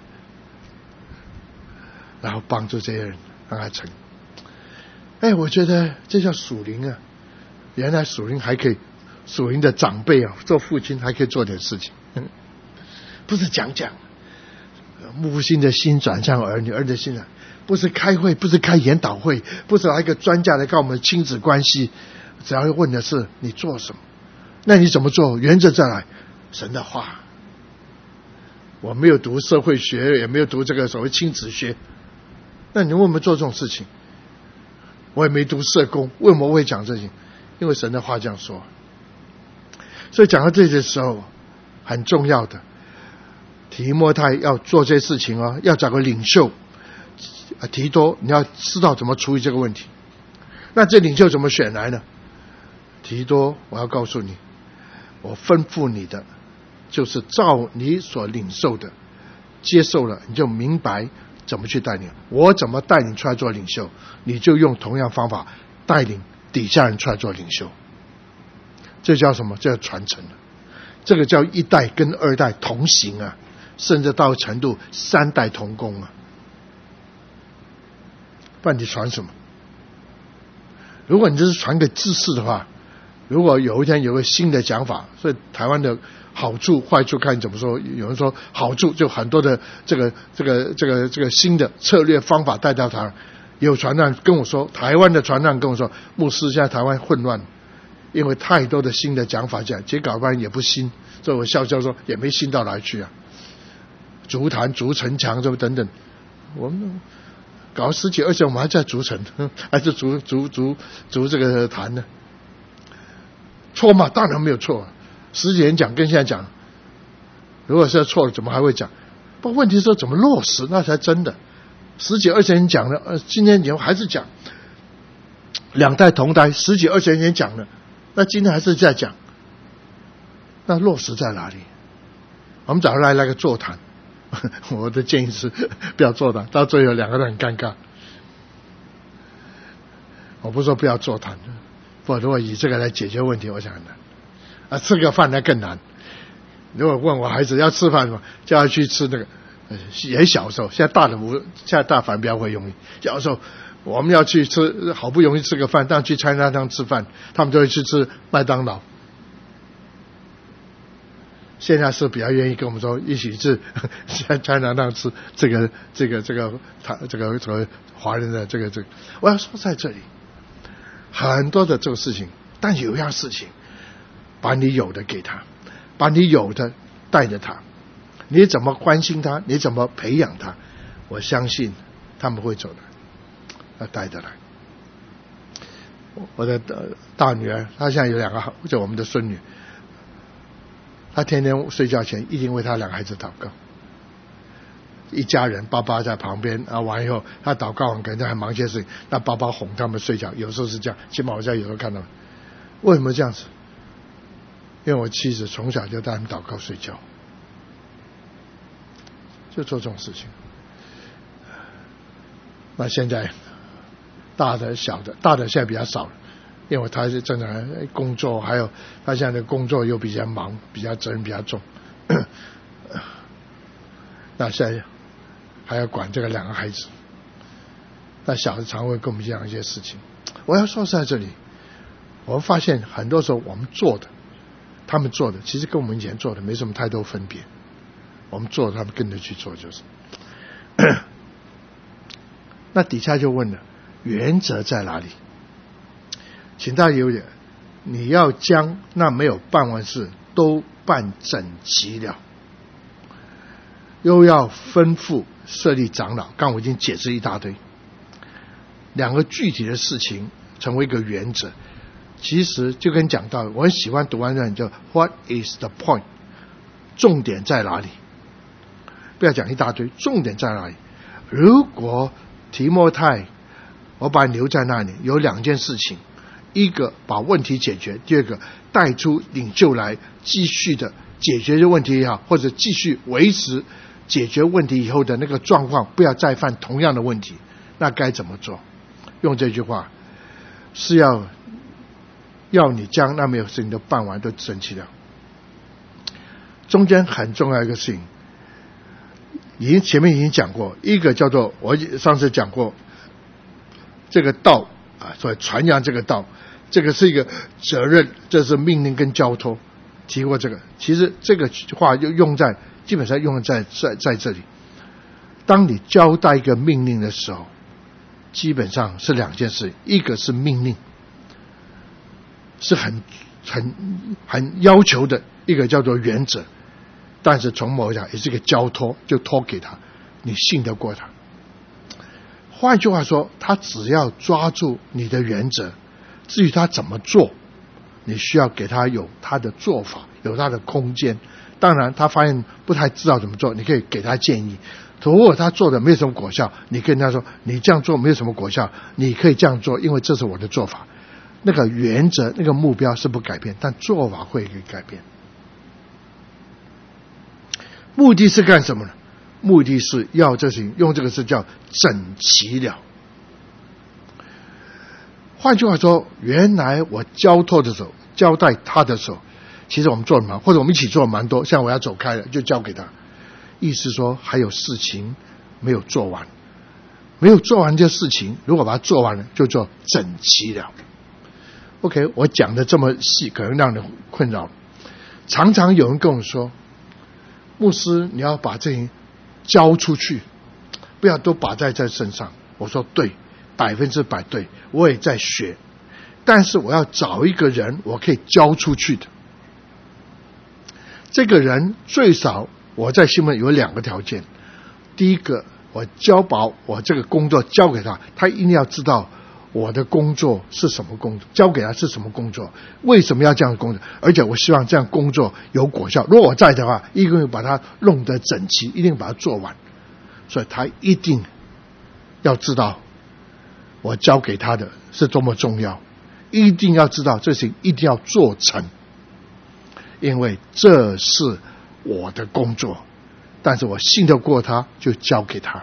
Speaker 1: 然后帮助这些人让他成。我觉得这叫属灵啊！原来属灵还可以，属灵的长辈啊，做父亲还可以做点事情，不是讲。木星的心转向儿女，儿女的心转，不是开会，不是开研讨会，不是来一个专家来告我们亲子关系，只要问的是你做什么，那你怎么做？原则再来，神的话。我没有读社会学，也没有读这个所谓亲子学，那你为什么做这种事情？我也没读社工，为什么我会讲这些？因为神的话这样说。所以讲到这些时候，很重要的，提摩太要做这些事情哦，要找个领袖。提多，你要知道怎么处理这个问题。那这领袖怎么选来呢？提多，我要告诉你，我吩咐你的，就是照你所领受的，接受了，你就明白怎么去带领。我怎么带领出来做领袖，你就用同样方法带领底下人出来做领袖。 这叫什么？这叫传承。这个叫一代跟二代同行啊，甚至到程度三代同工啊。不然你传什么？如果你就是传个知识的话，如果有一天有个新的讲法，所以台湾的好处坏处看你怎么说。有人说好处就很多的这个新的策略方法带到台湾。有传道跟我说，台湾的传道跟我说，牧师现在台湾混乱，因为太多的新的讲法讲，结搞班也不新，所以我笑笑说也没新到哪里去啊。竹坛、竹城墙什么等等，我们搞10几20，我们还在竹城，还是竹这个坛呢？错吗？当然没有错。10几年讲跟现在讲，如果是错了，怎么还会讲？不，问题是怎么落实，那才真的。10几20年讲了，今天以后还是讲，两代同代，10几20年讲了，那今天还是在讲，那落实在哪里？我们找来个座谈，我的建议是不要座谈，到最后两个人很尴尬。我不是说不要座谈，如果以这个来解决问题，我想很难啊，吃个饭那更难。如果问我孩子要吃饭嘛，叫他去吃那个。也小时候，现在大反标会容易。小时候我们要去吃，好不容易吃个饭，但去餐厅吃饭，他们就会去吃麦当劳。现在是比较愿意跟我们说一起去餐厅吃这个华人的这个。我要说在这里，很多的这个事情，但有一样事情，把你有的给他，把你有的带着他。你怎么关心他，你怎么培养他，我相信他们会走的，要带得来。我的大女儿，她现在有2个，就我们的孙女，她天天睡觉前一定为她2个孩子祷告。一家人，爸爸在旁边啊，完以后她祷告完，可能还忙些事情，那爸爸哄他们睡觉，有时候是这样，起码我在有时候看到。为什么这样子？因为我妻子从小就带他们祷告睡觉。就做这种事情。那现在大的小的，大的现在比较少了，因为他是正常工作，还有他现在的工作又比较忙，比较责任比较重。那现在还要管这个2个孩子，那小的常会跟我们讲一些事情。我要说在这里，我们发现很多时候我们做的，他们做的，其实跟我们以前做的没什么太多分别。我们做，他们跟着去做，就是。那底下就问了，原则在哪里？请大家有点，你要将那没有办完事都办整齐了，又要吩咐设立长老。刚我已经解释一大堆，2个具体的事情成为一个原则。其实就跟讲到，我很喜欢读完这叫 What is the point？ 重点在哪里？不要讲一大堆，重点在哪里？如果提摩太我把你留在那里，有2件事情，一个把问题解决，第二个带出领袖来继续的解决这问题也好，或者继续维持解决问题以后的那个状况，不要再犯同样的问题，那该怎么做？用这句话是要你将那没有事情都办完，都整齐了。中间很重要一个事情，前面已经讲过，一个叫做我上次讲过，这个道啊，所以传扬这个道，这个是一个责任，这是命令跟交托，提过这个。其实这个话就用在基本上用在这里。当你交代一个命令的时候，基本上是2件事，一个是命令，是很要求的，一个叫做原则。但是从某讲也是一个交托，就托给他，你信得过他。换句话说，他只要抓住你的原则，至于他怎么做，你需要给他有他的做法，有他的空间。当然他发现不太知道怎么做，你可以给他建议。如果他做的没有什么果效，你跟他说你这样做没有什么果效，你可以这样做，因为这是我的做法。那个原则那个目标是不改变，但做法会改变。目的是干什么呢？目的是要这事情，用这个字叫整齐了。换句话说，原来我交托的时候， 交代他的时候，其实我们做的蛮，或者我们一起做的蛮多，像我要走开了就交给他，意思说还有事情没有做完，没有做完这事情，如果把它做完了就做整齐了。 OK， 我讲的这么细可能让人困扰，常常有人跟我说，牧师你要把这些交出去，不要都把在这身上。我说对，100%对，我也在学，但是我要找一个人我可以交出去的。这个人最少我在新闻有2个条件，第一个，我把我这个工作交给他，他一定要知道我的工作是什么工作，交给他是什么工作，为什么要这样的工作，而且我希望这样工作有果效。如果我在的话，一定会把它弄得整齐，一定把它做完，所以他一定要知道我交给他的是多么重要，一定要知道这事情一定要做成，因为这是我的工作，但是我信得过他，就交给他。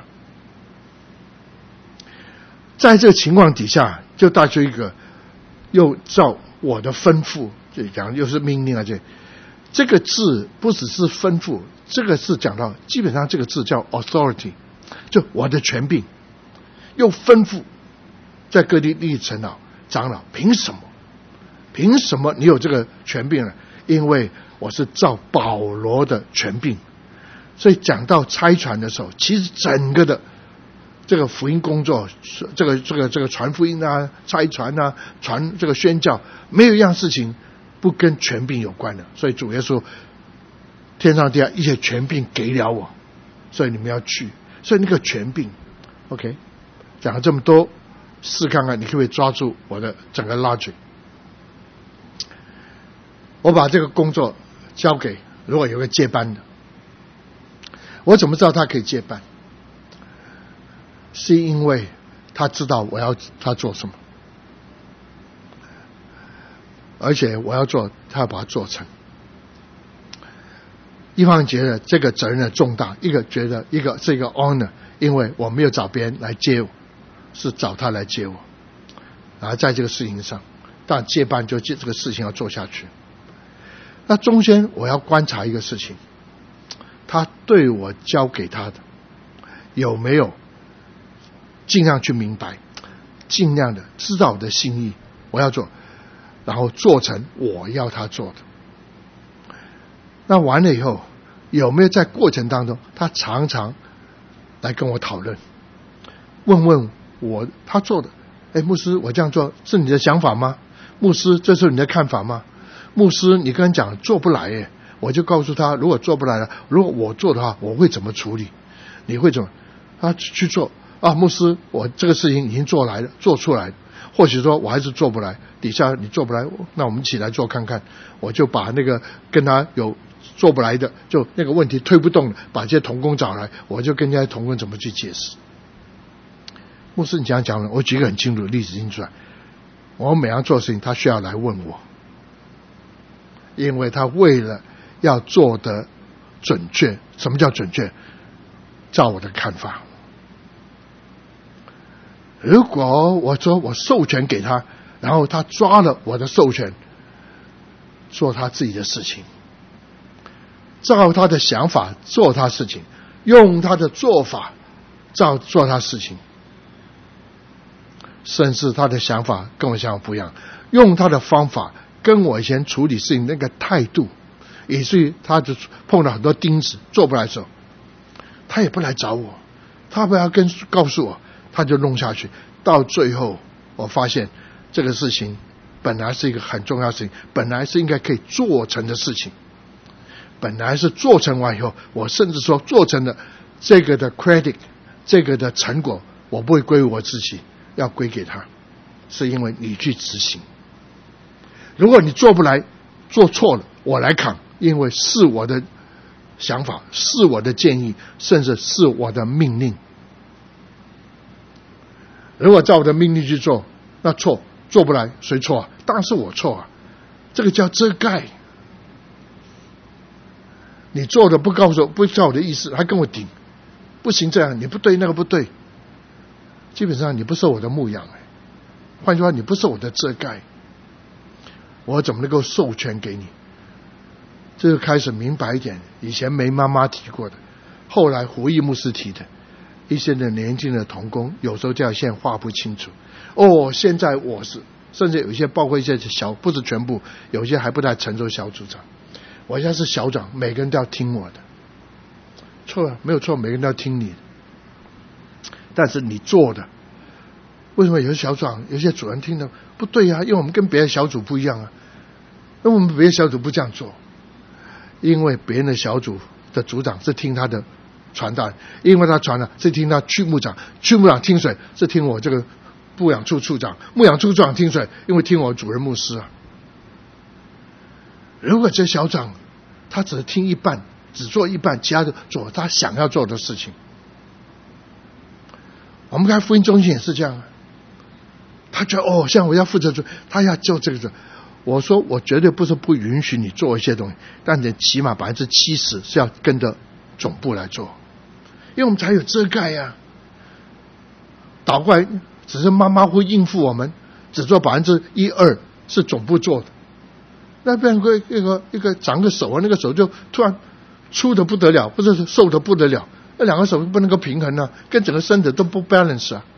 Speaker 1: 在这个情况底下，就带出一个又照我的吩咐，就讲又是命令啊，这个字不只是吩咐，这个是讲到基本上这个字叫 authority， 就我的权柄，又吩咐在各地立长老，凭什么你有这个权柄呢？因为我是照保罗的权柄。所以讲到差传的时候，其实整个的这个福音工作，这个传福音啊，差传啊，传这个宣教，没有一样事情不跟权柄有关的。所以主耶稣天上地下一切权柄给了我，所以你们要去。所以那个权柄 OK， 讲了这么多，试看看你可不可以抓住我的整个 logic。 我把这个工作交给如果有个接班的，我怎么知道他可以接班？是因为他知道我要他做什么，而且我要做，他要把它做成。一方面觉得这个责任的重大，一个觉得一个是一个 honor， 因为我没有找别人来接我，是找他来接我。然后在这个事情上，但接班就这个事情要做下去。那中间我要观察一个事情，他对我交给他的有没有尽量去明白，尽量的知道我的心意，我要做，然后做成我要他做的。那完了以后，有没有在过程当中他常常来跟我讨论，问问我他做的，牧师我这样做是你的想法吗？牧师这是你的看法吗？牧师你跟人讲做不来我就告诉他，如果做不来了，如果我做的话我会怎么处理，你会怎么他去做啊？牧师我这个事情已经做出来了，或许说我还是做不来，底下你做不来，那我们一起来做看看。我就把那个跟他有做不来的，就那个问题推不动了，把这些同工找来，我就跟这些同工怎么去解释。牧师你这样讲了，我举一个很清楚的例子拎出来，我每样做事情他需要来问我，因为他为了要做的准确。什么叫准确？照我的看法。如果我说我授权给他，然后他抓了我的授权做他自己的事情，照他的想法做他事情，用他的做法做他事情，甚至他的想法跟我想法不一样，用他的方法跟我以前处理事情那个态度，以至于他就碰到很多钉子做不来的时候，他也不来找我，他不要告诉我，他就弄下去。到最后我发现这个事情本来是一个很重要的事情，本来是应该可以做成的事情，本来是做成完以后，我甚至说做成的这个的 credit， 这个的成果我不会归我自己，要归给他，是因为你去执行。如果你做不来，做错了，我来扛，因为是我的想法，是我的建议，甚至是我的命令。如果照我的命令去做，那错，做不来谁错啊？当然是我错啊，这个叫遮盖。你做的不告诉我，不照我的意思，还跟我顶，不行，这样你不对，那个不对，基本上你不受我的牧养，换句话你不受我的遮盖。 我怎么能够授权给你？这就开始明白一点，以前没妈妈提过的，后来胡义牧师提的，一些的年轻的同工有时候这样现在画不清楚。现在我是，甚至有一些包括一些不是全部，有些还不太成熟小组长，我现在是小长，每个人都要听我的。错啊，没有错，每个人都要听你的。但是你做的，为什么有些小长、有些主任听的不对啊？因为我们跟别的小组不一样啊。那我们别的小组不这样做，因为别人的小组的组长是听他的传达，因为他传达是听他区牧长，区牧长听谁？是听我这个牧养处处长，牧养处处长听谁？因为听我主任牧师啊。如果这小长他只听一半，只做一半，其他的做他想要做的事情。我们看福音中心也是这样啊，他觉得像我要负责做，他要做这个。我说我绝对不是不允许你做一些东西，但你起码70%是要跟着总部来做，因为我们才有遮盖呀。倒过来只是妈妈会应付我们，只做1%、2%是总部做的，那边一个长个手啊，那个手就突然粗的不得了，不是瘦的不得了，那两个手不能够平衡啊，跟整个身体都不 balance 啊。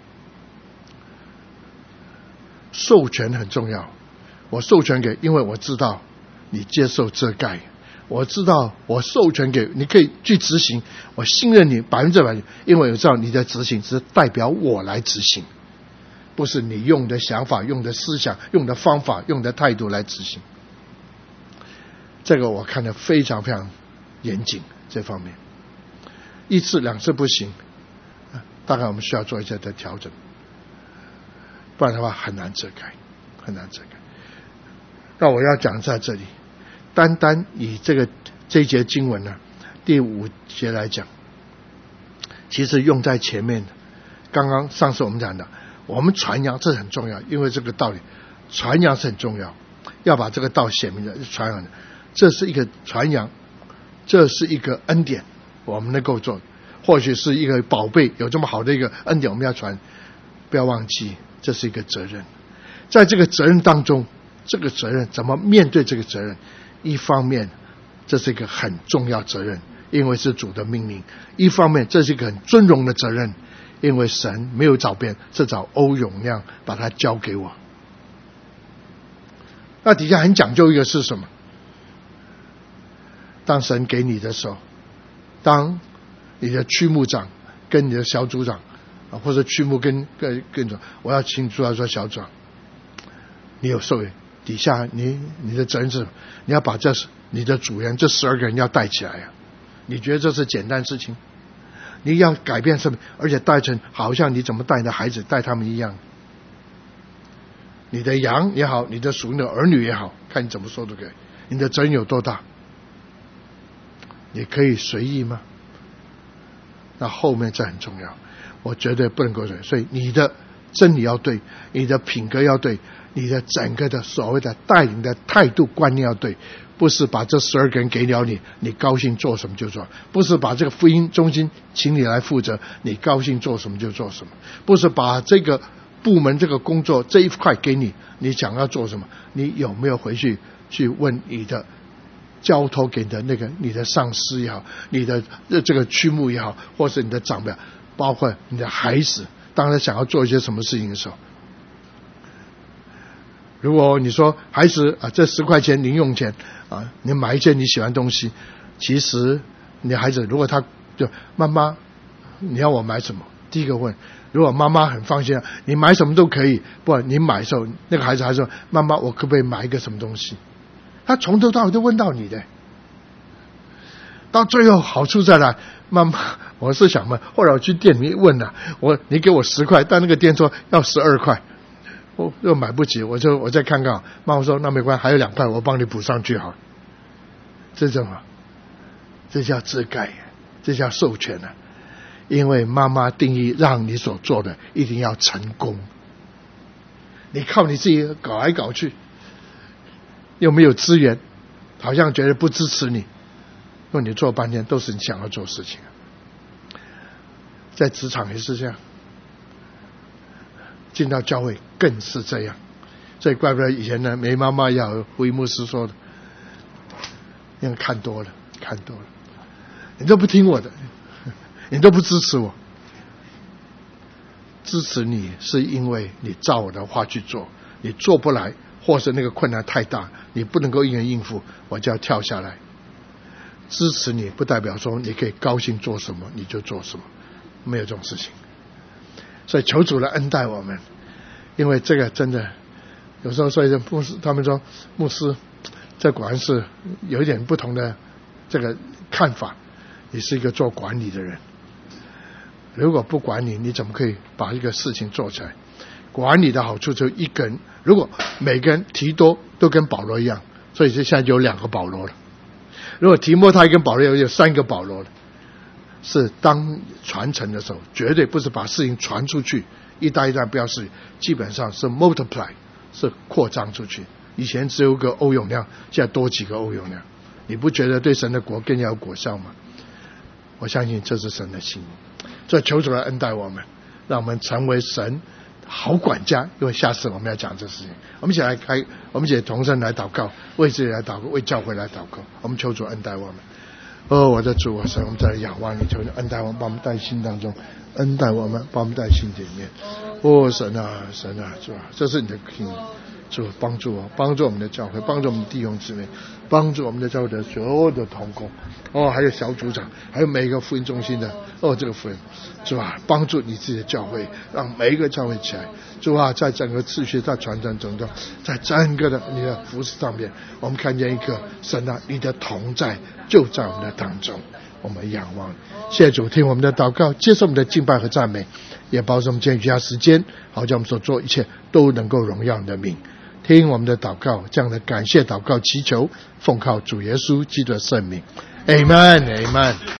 Speaker 1: 授权很重要，我授权给，因为我知道你接受遮盖，我知道我授权给你可以去执行，我信任你100%，因为我知道你的执行是代表我来执行，不是你用的想法、用的思想、用的方法、用的态度来执行。这个我看得非常非常严谨，这方面1次2次不行，大概我们需要做一些的调整，不然的话很难遮盖，很难遮盖。那我要讲在这里，单单以这一节经文呢，第5节来讲，其实用在前面的，刚刚上次我们讲的，我们传扬这很重要，因为这个道理传扬是很重要，要把这个道显明的传扬的，这是一个传扬，这是一个恩典，我们能够做，或许是一个宝贝，有这么好的一个恩典我们要传，不要忘记这是一个责任。在这个责任当中，这个责任怎么面对这个责任，一方面这是一个很重要责任，因为是主的命令，一方面这是一个很尊荣的责任，因为神没有找别人，是找欧永亮把它交给我。那底下很讲究一个是什么？当神给你的时候，当你的区牧长跟你的小组长或者区牧跟我要请主要说小组长，你有授权，底下你的责任是你要把你的组员这12个人要带起来啊！你觉得这是简单事情？你要改变什么？而且带成好像你怎么带你的孩子带他们一样，你的羊也好，你的属灵的儿女也好，看你怎么说都可以。你的责任有多大？你可以随意吗？那后面这很重要，我绝对不能够随意。所以你的真理要对，你的品格要对，你的整个的所谓的带领的态度观念要对，不是把这12个人给了你，你高兴做什么就做，不是把这个福音中心请你来负责，你高兴做什么就做什么，不是把这个部门这个工作这一块给你，你想要做什么，你有没有回去问你的交托给的那个你的上司也好，你的这个区牧也好，或是你的长辈，包括你的孩子，当他想要做一些什么事情的时候，如果你说孩子这10块钱零用钱你买一件你喜欢的东西，其实你的孩子如果他就妈妈你要我买什么，第一个问，如果妈妈很放心你买什么都可以，不然你买的时候那个孩子还说妈妈我可不可以买一个什么东西，他从头到尾都问到你的，到最后好处在哪？妈妈，我是想问，后来我去店里问你给我10块，但那个店说要12块，我又买不起，我再看看。妈妈说那没关系，还有2块我帮你补上去好了。这什么？这叫遮盖，这叫授权啊！因为妈妈定义让你所做的一定要成功，你靠你自己搞来搞去，又没有资源，好像觉得不支持你，因为你做半天都是你想要做事情。在职场也是这样，进到教会更是这样， 所以怪不得以前呢，梅妈妈要胡一牧师说的，因为看多了，你都不听我的，你都不支持我。支持你是因为你照我的话去做，你做不来，或是那个困难太大，你不能够一人应付，我就要跳下来。支持你不代表说你可以高兴做什么你就做什么，没有这种事情。所以求主来恩待我们，因为这个真的有时候，所以牧师他们说牧师这果然是有一点不同的这个看法。你是一个做管理的人，如果不管理，你怎么可以把一个事情做起来？管理的好处就一个人，如果每个人提多都跟保罗一样，所以就现在就有2个保罗了。如果提摩太跟保罗有3个保罗了，是当传承的时候，绝对不是把事情传出去，一代一代不要事，基本上是 multiply， 是扩张出去。以前只有个欧永亮，现在多几个欧永亮，你不觉得对神的国更要有果效吗？我相信这是神的心，所以求主来恩待我们，让我们成为神好管家。因为下次我们要讲这事情，我们一起同声来祷告，为自己来祷告，为教会来祷告。我们求主恩待我们。我的主，我神，我们在仰望你，求你恩待我们，把我们带心当中，恩待我们，把我们带心里面。神啊，神啊，主啊，这是你的心。主帮助我，帮助我们的教会，帮助我们弟兄姊妹，帮助我们的教会的所有的同工，还有小组长，还有每一个福音中心的这个福音，主啊，帮助你自己的教会，让每一个教会起来。主啊，在整个秩序，在传承中，在整个的你的服事上面，我们看见一个神啊，你的同在就在我们的当中。我们仰望，谢谢主，听我们的祷告，接受我们的敬拜和赞美，也保守我们今天余下时间，好叫我们所做一切都能够荣耀你的名。听我们的祷告，这样的感谢祷告祈求，奉靠主耶稣基督的圣名， Amen Amen。